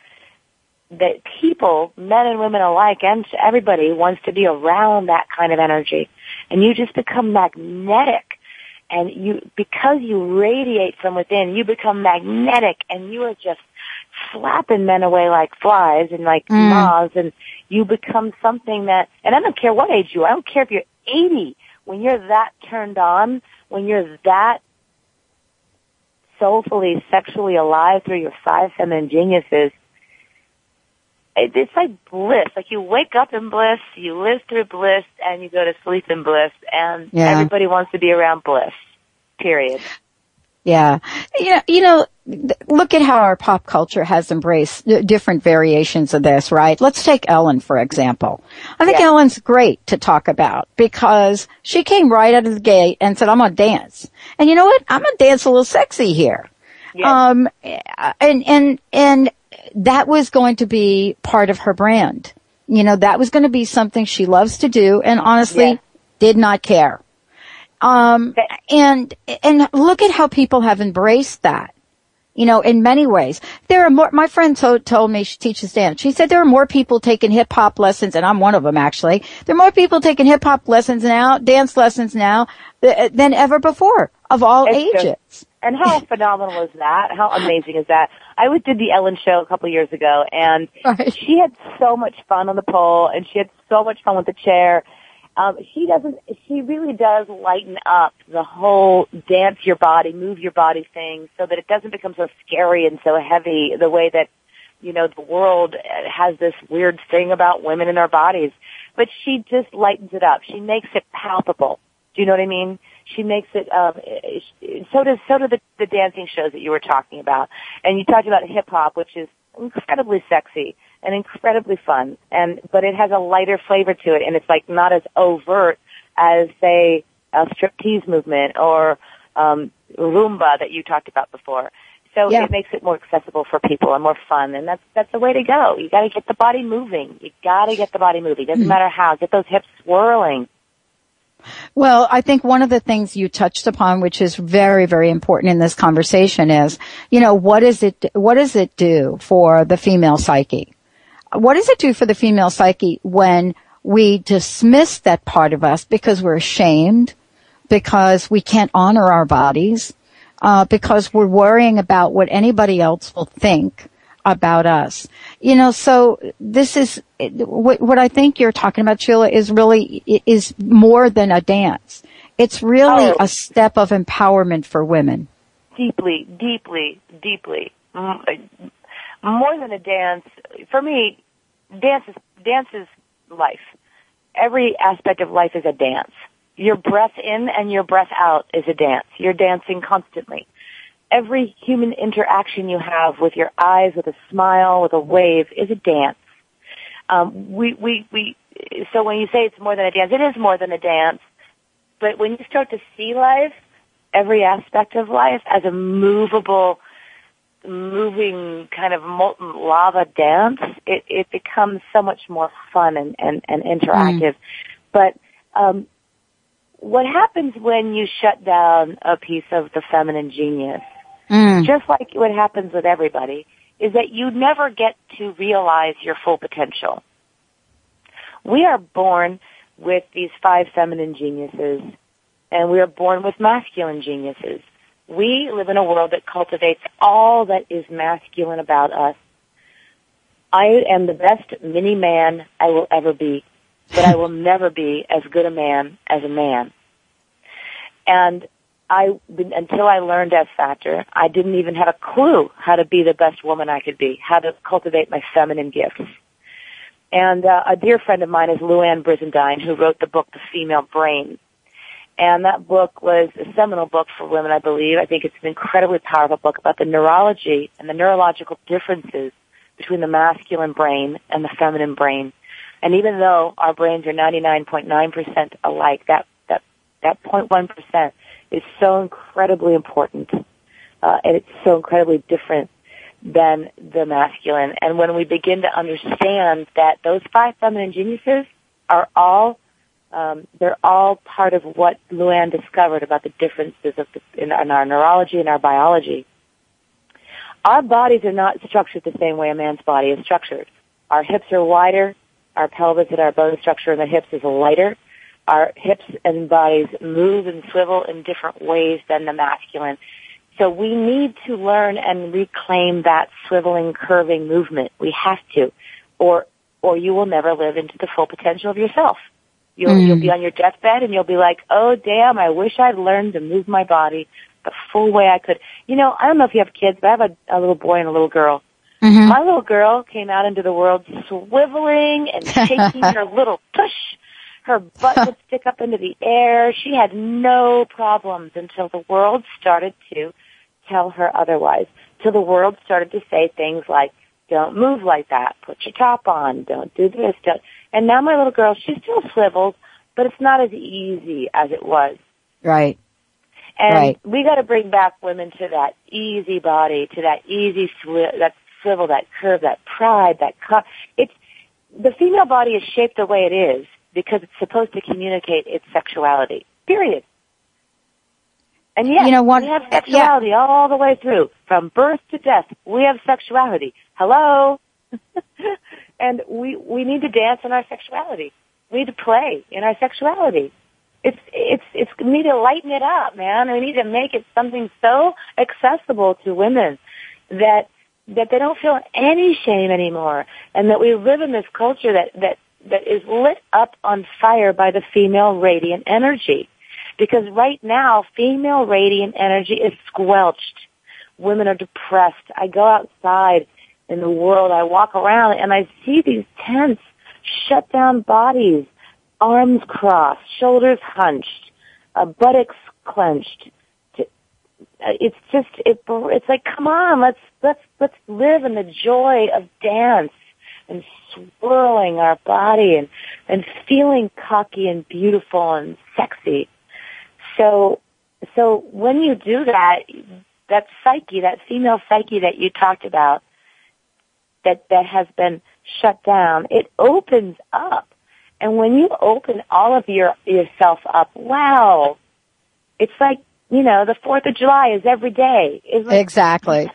people, men and women alike, and everybody wants to be around that kind of energy. And you just become magnetic. And because you radiate from within, you become magnetic, and you are just slapping men away like flies and like moths, and you become something that, and I don't care what age you are, I don't care if you're 80, when you're that turned on, when you're that soulfully, sexually alive through your 5 feminine geniuses, it's like bliss. Like you wake up in bliss, you live through bliss, and you go to sleep in bliss, and everybody wants to be around bliss. Period. Yeah. You know, look at how our pop culture has embraced different variations of this, right? Let's take Ellen, for example. I think Ellen's great to talk about because she came right out of the gate and said, I'm going to dance. And you know what? I'm going to dance a little sexy here. Yeah. And that was going to be part of her brand. You know, that was going to be something she loves to do and honestly did not care. And look at how people have embraced that, you know, in many ways. There are more, my friend told me she teaches dance. She said there are more people taking hip hop lessons, and I'm one of them actually. There are more people taking hip hop lessons now, dance lessons now, than ever before, of all ages. And how phenomenal is that? How amazing is that? I did the Ellen show a couple of years ago, and she had so much fun on the pole, and she had so much fun with the chair. She really does lighten up the whole dance your body, move your body thing so that it doesn't become so scary and so heavy the way that, you know, the world has this weird thing about women in our bodies. But she just lightens it up. She makes it palpable. Do you know what I mean? She makes it, so do the dancing shows that you were talking about. And you talked about hip hop, which is incredibly sexy and incredibly fun, but it has a lighter flavor to it, and it's like not as overt as, say, a striptease movement or Roomba that you talked about before. So it makes it more accessible for people and more fun, and that's the way to go. You got to get the body moving. You got to get the body moving. Doesn't matter how. Get those hips swirling. Well, I think one of the things you touched upon, which is very, very important in this conversation, is, you know, what does it do for the female psyche? What does it do for the female psyche when we dismiss that part of us because we're ashamed, because we can't honor our bodies, because we're worrying about what anybody else will think about us? You know, so this is what I think you're talking about, Sheila, is more than a dance. It's really a step of empowerment for women. Deeply, deeply, deeply. More than a dance, for me, dance is life. Every aspect of life is a dance. Your breath in and your breath out is a dance. You're dancing constantly. Every human interaction you have with your eyes, with a smile, with a wave is a dance. So when you say it's more than a dance, it is more than a dance. But when you start to see life, every aspect of life, as a moving kind of molten lava dance, it becomes so much more fun and interactive. But what happens when you shut down a piece of the feminine genius, just like what happens with everybody, is that you never get to realize your full potential. We are born with these 5 feminine geniuses, and we are born with masculine geniuses. We live in a world that cultivates all that is masculine about us. I am the best mini man I will ever be, but I will never be as good a man as a man. And until I learned S Factor, I didn't even have a clue how to be the best woman I could be, how to cultivate my feminine gifts. And a dear friend of mine is Luann Brizendine, who wrote the book The Female Brain. And that book was a seminal book for women, I believe. I think it's an incredibly powerful book about the neurology and the neurological differences between the masculine brain and the feminine brain. And even though our brains are 99.9% alike, that 0.1% is so incredibly important, and it's so incredibly different than the masculine. And when we begin to understand that those 5 feminine geniuses are all they're all part of what Luann discovered about the differences in our neurology and our biology. Our bodies are not structured the same way a man's body is structured. Our hips are wider, our pelvis and our bone structure in the hips is lighter. Our hips and bodies move and swivel in different ways than the masculine. So we need to learn and reclaim that swiveling, curving movement. We have to, or you will never live into the full potential of yourself. You'll be on your deathbed and you'll be like, oh damn, I wish I'd learned to move my body the full way I could. You know, I don't know if you have kids, but I have a little boy and a little girl. Mm-hmm. My little girl came out into the world swiveling and shaking her little tush. Her butt would stick up into the air. She had no problems until the world started to tell her otherwise. Till the world started to say things like, don't move like that, put your top on, don't do this, don't. And now my little girl, she still swivels, but it's not as easy as it was. Right. And we got to bring back women to that easy body, to that easy that swivel, that curve, that pride, it's the female body is shaped the way it is because it's supposed to communicate its sexuality. Period. And yes, we have sexuality all the way through, from birth to death. We have sexuality. Hello. And we need to dance in our sexuality. We need to play in our sexuality. We need to lighten it up, man. We need to make it something so accessible to women that they don't feel any shame anymore, and that we live in this culture that is lit up on fire by the female radiant energy. Because right now, female radiant energy is squelched. Women are depressed. I go outside in the world, I walk around, and I see these tense, shut down bodies, arms crossed, shoulders hunched, buttocks clenched. It's like, come on, let's live in the joy of dance and swirling our body and feeling cocky and beautiful and sexy. So when you do that psyche, that female psyche that you talked about, that has been shut down, it opens up. And when you open all of yourself up, wow, it's like, the 4th of July is every day. Exactly.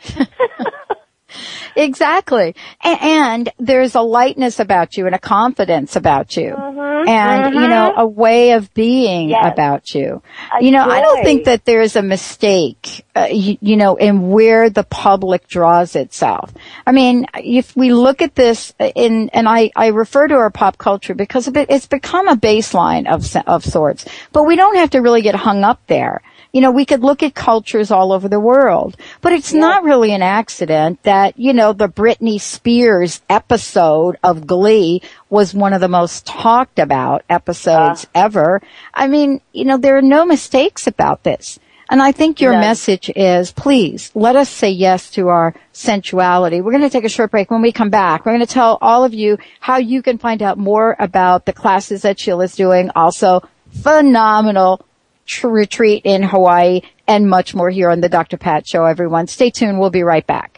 Exactly. And there's a lightness about you and a confidence about you. Mm-hmm. And, a way of being about you. I don't think that there's a mistake, in where the public draws itself. I mean, if we look at this and I refer to our pop culture because it's become a baseline of sorts, but we don't have to really get hung up there. We could look at cultures all over the world, but it's not really an accident that, the Britney Spears episode of Glee was one of the most talked about episodes ever. I mean, there are no mistakes about this. And I think your message is, please, let us say yes to our sensuality. We're going to take a short break. When we come back, we're going to tell all of you how you can find out more about the classes that Sheila's doing. Also, phenomenal retreat in Hawaii and much more here on the Dr. Pat Show, everyone. Stay tuned. We'll be right back.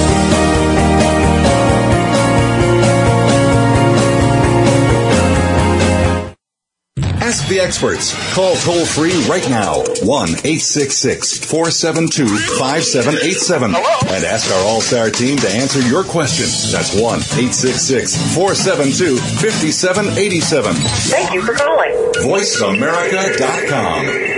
Ask the experts. Call toll free right now. 1-866-472-5787. And ask our All-Star team to answer your question. That's 1-866-472-5787. Thank you for calling. VoiceAmerica.com.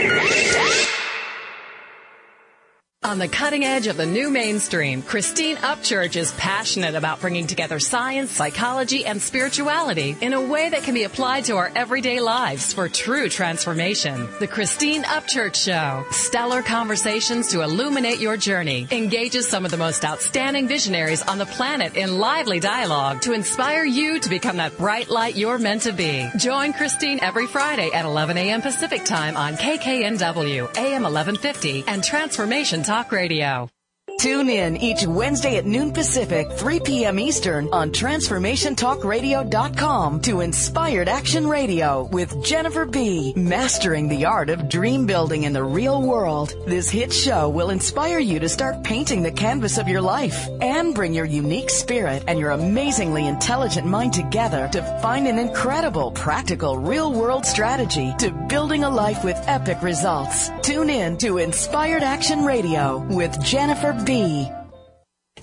On the cutting edge of the new mainstream, Christine Upchurch is passionate about bringing together science, psychology, and spirituality in a way that can be applied to our everyday lives for true transformation. The Christine Upchurch Show, stellar conversations to illuminate your journey, engages some of the most outstanding visionaries on the planet in lively dialogue to inspire you to become that bright light you're meant to be. Join Christine every Friday at 11 a.m. Pacific Time on KKNW, AM 1150, and Transformation Talk Radio. Tune in each Wednesday at noon Pacific, 3 p.m. Eastern on TransformationTalkRadio.com to Inspired Action Radio with Jennifer B. Mastering the art of dream building in the real world. This hit show will inspire you to start painting the canvas of your life and bring your unique spirit and your amazingly intelligent mind together to find an incredible, practical, real-world strategy to building a life with epic results. Tune in to Inspired Action Radio with Jennifer B.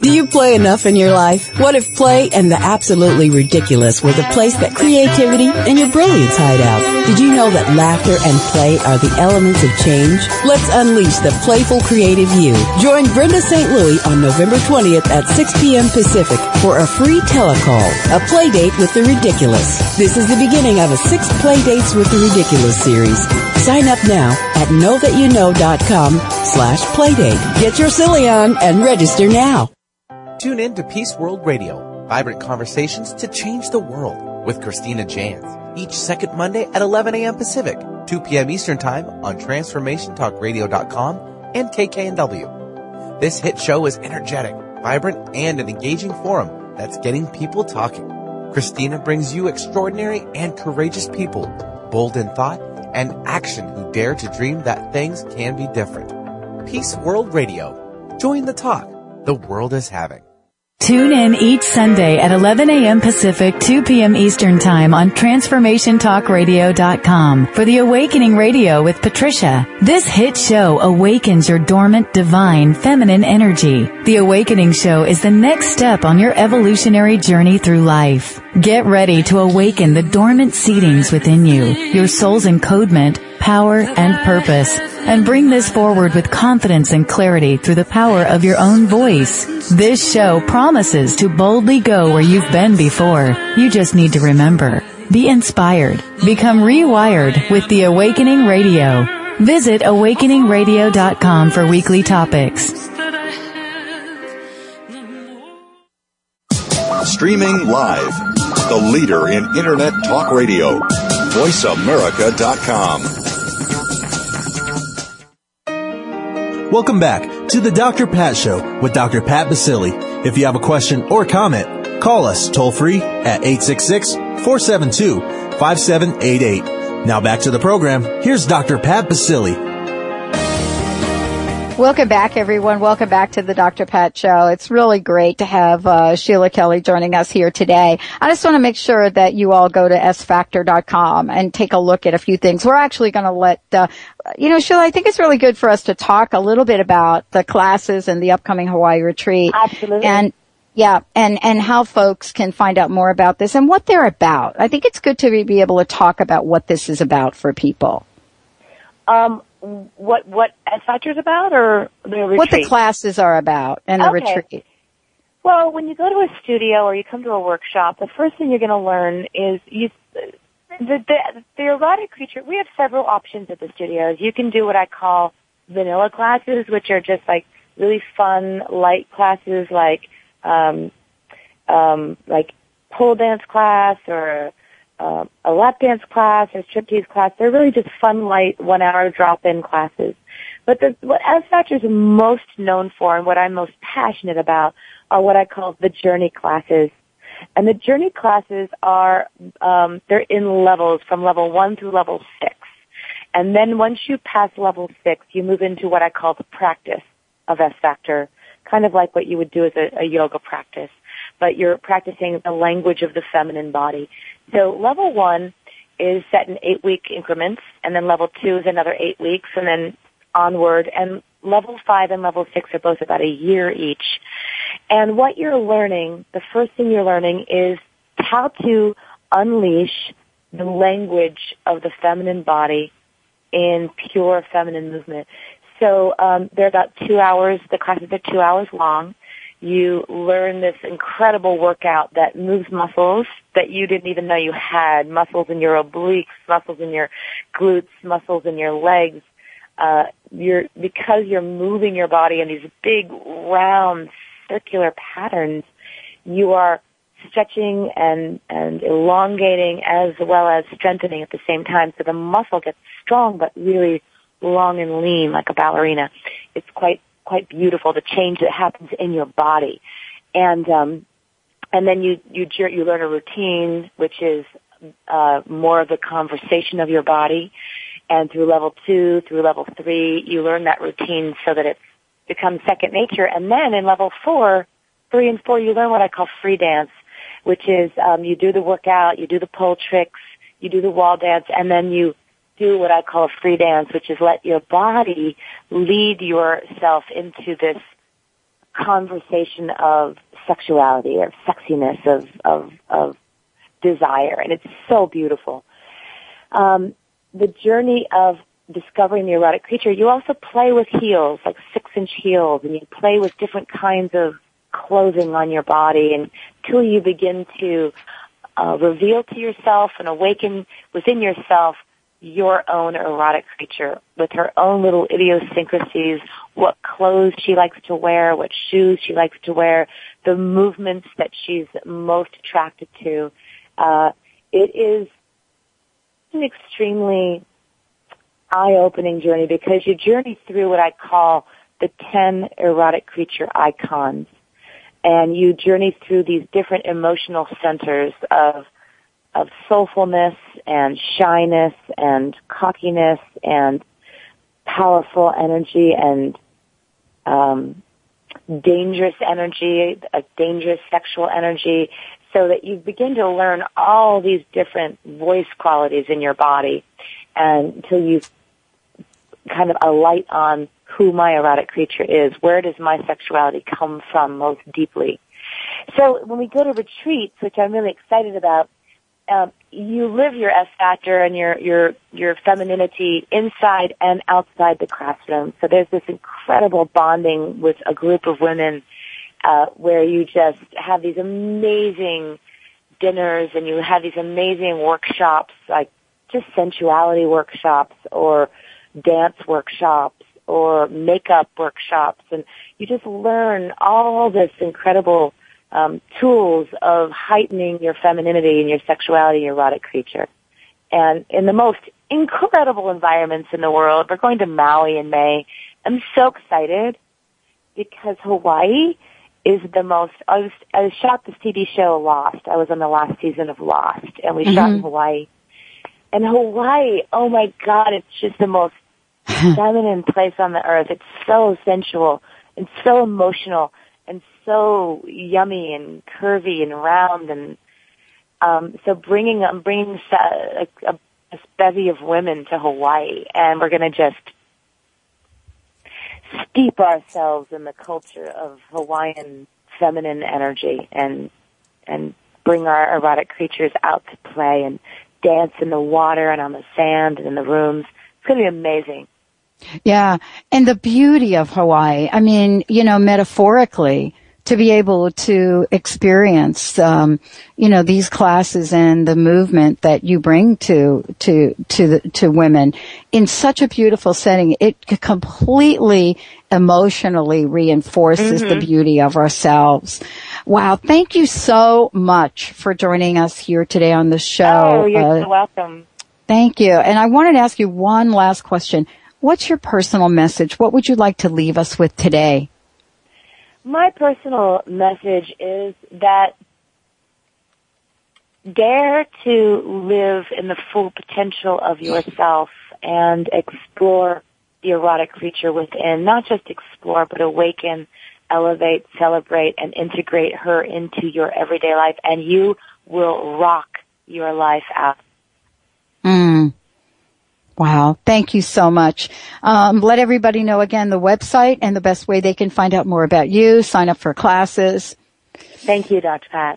Do you play enough in your life? What if play and the absolutely ridiculous were the place that creativity and your brilliance hide out? Did you know that laughter and play are the elements of change? Let's unleash the playful, creative you. Join Brenda St. Louis on November 20th at 6 p.m. Pacific for a free telecall, a play date with the ridiculous. This is the beginning of a 6 play dates with the ridiculous series. Sign up now at knowthatyouknow.com/playdate. Get your silly on and register now. Tune in to Peace World Radio, vibrant conversations to change the world with Christina Jans, each second Monday at 11 a.m. Pacific, 2 p.m. Eastern Time on TransformationTalkRadio.com and KKNW. This hit show is energetic, vibrant, and an engaging forum that's getting people talking. Christina brings you extraordinary and courageous people, bold in thought and action who dare to dream that things can be different. Peace World Radio. Join the talk the world is having. Tune in each Sunday at 11 a.m. Pacific, 2 p.m. Eastern Time on TransformationTalkRadio.com for The Awakening Radio with Patricia. This hit show awakens your dormant, divine, feminine energy. The Awakening Show is the next step on your evolutionary journey through life. Get ready to awaken the dormant seedings within you, your soul's encodement, power, and purpose, and bring this forward with confidence and clarity through the power of your own voice. This show promises to boldly go where you've been before. You just need to remember. Be inspired. Become rewired with The Awakening Radio. Visit awakeningradio.com for weekly topics. Streaming live. The leader in Internet Talk Radio. VoiceAmerica.com. Welcome back to the Dr. Pat Show with Dr. Pat Baccili. If you have a question or comment, call us toll free at 866-472-5788. Now back to the program. Here's Dr. Pat Baccili. Welcome back, everyone. Welcome back to the Dr. Pat Show. It's really great to have Sheila Kelly joining us here today. I just want to make sure that you all go to sfactor.com and take a look at a few things. We're actually going to let, Sheila, I think it's really good for us to talk a little bit about the classes and the upcoming Hawaii retreat. Absolutely. And how folks can find out more about this and what they're about. I think it's good to be able to talk about what this is about for people. What S-Factor is about, or the retreat? What the classes are about and the retreat. Well, when you go to a studio or you come to a workshop, the first thing you're going to learn is the erotic creature. We have several options at the studios. You can do what I call vanilla classes, which are just like really fun, light classes, like pole dance class or a lap dance class or striptease class. They're really just fun, light, 1 hour drop-in classes. But what S-Factor is most known for and what I'm most passionate about are what I call the journey classes. And the journey classes are, they're in levels from level 1 through level 6. And then once you pass level 6, you move into what I call the practice of S-Factor, kind of like what you would do as a yoga practice. But you're practicing the language of the feminine body. So level 1 is set in 8-week increments, and then level 2 is another 8 weeks, and then onward. And level 5 and level 6 are both about a year each. And what you're learning, the first thing you're learning is how to unleash the language of the feminine body in pure feminine movement. So they're about 2 hours. The classes are 2 hours long. You learn this incredible workout that moves muscles that you didn't even know you had, muscles in your obliques, muscles in your glutes, muscles in your legs. Because you're moving your body in these big, round, circular patterns, you are stretching and elongating as well as strengthening at the same time. So the muscle gets strong but really long and lean like a ballerina. It's quite beautiful, the change that happens in your body. And then you learn a routine, which is more of the conversation of your body. And through level 2, through level 3, you learn that routine so that it becomes second nature. And then in level 4, 3 and 4, you learn what I call free dance, which is you do the workout, you do the pole tricks, you do the wall dance, and then you do what I call a free dance, which is let your body lead yourself into this conversation of sexuality or sexiness of desire, and it's so beautiful. The journey of discovering the erotic creature, you also play with heels, like 6-inch heels, and you play with different kinds of clothing on your body until you begin to reveal to yourself and awaken within yourself your own erotic creature with her own little idiosyncrasies, what clothes she likes to wear, what shoes she likes to wear, the movements that she's most attracted to. It is an extremely eye-opening journey because you journey through what I call the 10 erotic creature icons. And you journey through these different emotional centers of soulfulness and shyness and cockiness and powerful energy and dangerous energy, a dangerous sexual energy, so that you begin to learn all these different voice qualities in your body and until you kind of alight on who my erotic creature is. Where does my sexuality come from most deeply? So when we go to retreats, which I'm really excited about, you live your S factor and your femininity inside and outside the classroom. So there's this incredible bonding with a group of women where you just have these amazing dinners and you have these amazing workshops, like just sensuality workshops or dance workshops or makeup workshops, and you just learn all this incredible tools of heightening your femininity and your sexuality and your erotic creature. And in the most incredible environments in the world, we're going to Maui in May. I'm so excited because Hawaii is the most, I shot this TV show Lost. I was on the last season of Lost, and we shot in Hawaii. And Hawaii, oh my God, it's just the most feminine place on the earth. It's so sensual and so emotional and so yummy and curvy and round. And so I'm bringing a bevy of women to Hawaii, and we're going to just steep ourselves in the culture of Hawaiian feminine energy and bring our erotic creatures out to play and dance in the water and on the sand and in the rooms. It's going to be amazing. Yeah. And the beauty of Hawaii, I mean, metaphorically, to be able to experience, these classes and the movement that you bring to women in such a beautiful setting, it completely emotionally reinforces the beauty of ourselves. Wow. Thank you so much for joining us here today on the show. Oh, you're so welcome. Thank you. And I wanted to ask you one last question. What's your personal message? What would you like to leave us with today? My personal message is that dare to live in the full potential of yourself and explore the erotic creature within. Not just explore, but awaken, elevate, celebrate, and integrate her into your everyday life, and you will rock your life out. Wow. Thank you so much. Let everybody know again the website and the best way they can find out more about you, sign up for classes. Thank you, Dr. Pat.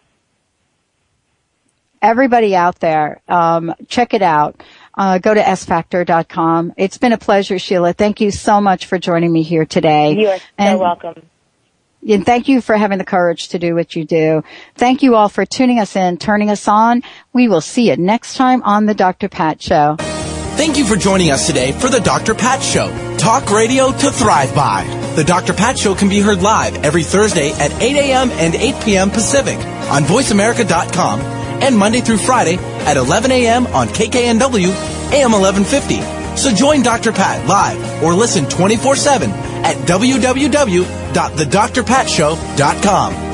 Everybody out there, check it out. Go to sfactor.com. It's been a pleasure, Sheila. Thank you so much for joining me here today. You are so welcome. And thank you for having the courage to do what you do. Thank you all for tuning us in, turning us on. We will see you next time on the Dr. Pat Show. Thank you for joining us today for the Dr. Pat Show. Talk radio to thrive by. The Dr. Pat Show can be heard live every Thursday at 8 a.m. and 8 p.m. Pacific on voiceamerica.com and Monday through Friday at 11 a.m. on KKNW AM 1150. So join Dr. Pat live or listen 24/7 at www.thedrpatshow.com.